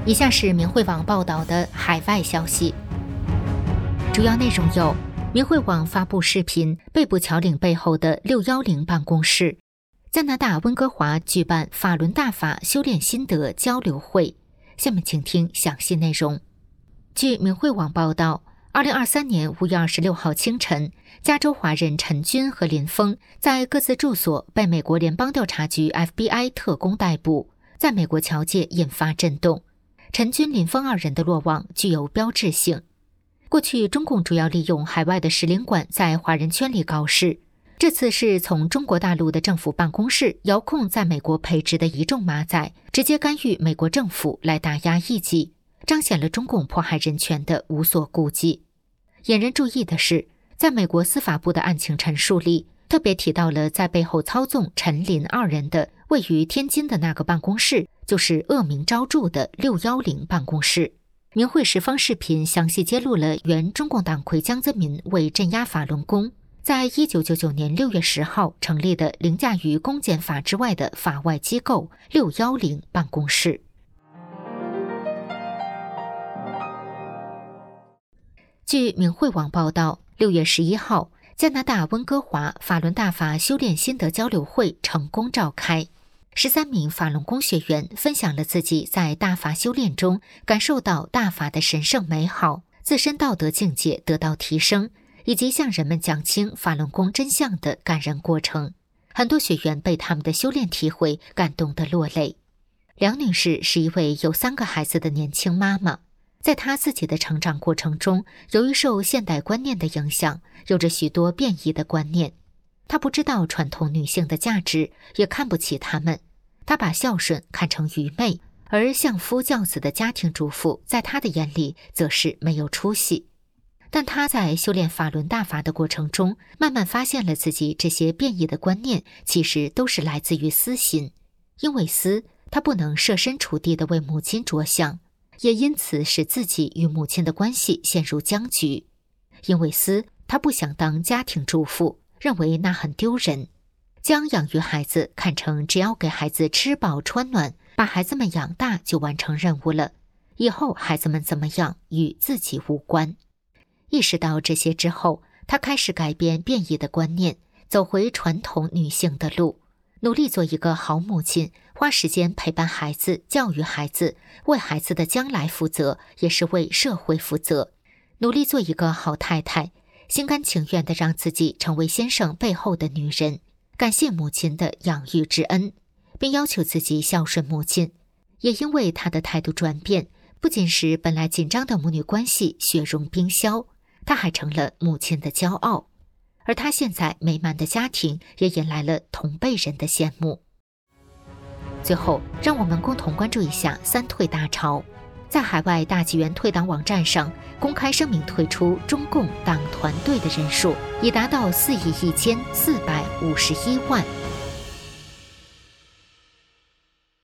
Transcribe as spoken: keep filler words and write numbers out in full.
以下是明慧网报道的海外消息，主要内容有：明慧网发布视频，被捕侨领背后的六一零办公室；加拿大温哥华举办法轮大法修炼心得交流会。下面请听详细内容。据明慧网报道，二零二三年五月二十六号清晨，加州华人陈军和林峰在各自住所被美国联邦调查局 F B I 特工逮捕，在美国侨界引发震动。陈军、林峰二人的落网具有标志性。过去中共主要利用海外的使领馆在华人圈里搞事，这次是从中国大陆的政府办公室遥控在美国培植的一众马仔，直接干预美国政府来打压异己，彰显了中共迫害人权的无所顾忌。引人注意的是，在美国司法部的案情陈述里，特别提到了在背后操纵陈林二人的位于天津的那个办公室，就是恶名昭著的六一零办公室。明慧时方视频详细揭露了原中共党魁江泽民为镇压法轮功，在一九九九年六月十号成立的凌驾于公检法之外的法外机构六一零办公室。据明慧网报道，六月十一号，加拿大温哥华法轮大法修炼心得交流会成功召开。十三名法轮功学员分享了自己在大法修炼中感受到大法的神圣美好，自身道德境界得到提升，以及向人们讲清法轮功真相的感人过程。很多学员被他们的修炼体会感动得落泪。梁女士是一位有三个孩子的年轻妈妈，在她自己的成长过程中，由于受现代观念的影响，有着许多变异的观念。她不知道传统女性的价值，也看不起她们。她把孝顺看成愚昧，而相夫教子的家庭主妇在她的眼里则是没有出息。但她在修炼法轮大法的过程中，慢慢发现了自己这些变异的观念其实都是来自于私心。因为私，她不能设身处地地为母亲着想，也因此使自己与母亲的关系陷入僵局。因为私，她不想当家庭主妇，认为那很丢人，将养育孩子看成只要给孩子吃饱穿暖，把孩子们养大就完成任务了，以后孩子们怎么样与自己无关。意识到这些之后，她开始改变变异的观念，走回传统女性的路，努力做一个好母亲，花时间陪伴孩子，教育孩子，为孩子的将来负责，也是为社会负责，努力做一个好太太，心甘情愿地让自己成为先生背后的女人，感谢母亲的养育之恩，并要求自己孝顺母亲。也因为她的态度转变，不仅使本来紧张的母女关系雪融冰消，她还成了母亲的骄傲。而她现在美满的家庭也引来了同辈人的羡慕。最后，让我们共同关注一下三退大潮。在海外大纪元退党网站上公开声明退出中共党团队的人数已达到四亿一千四百五十一万。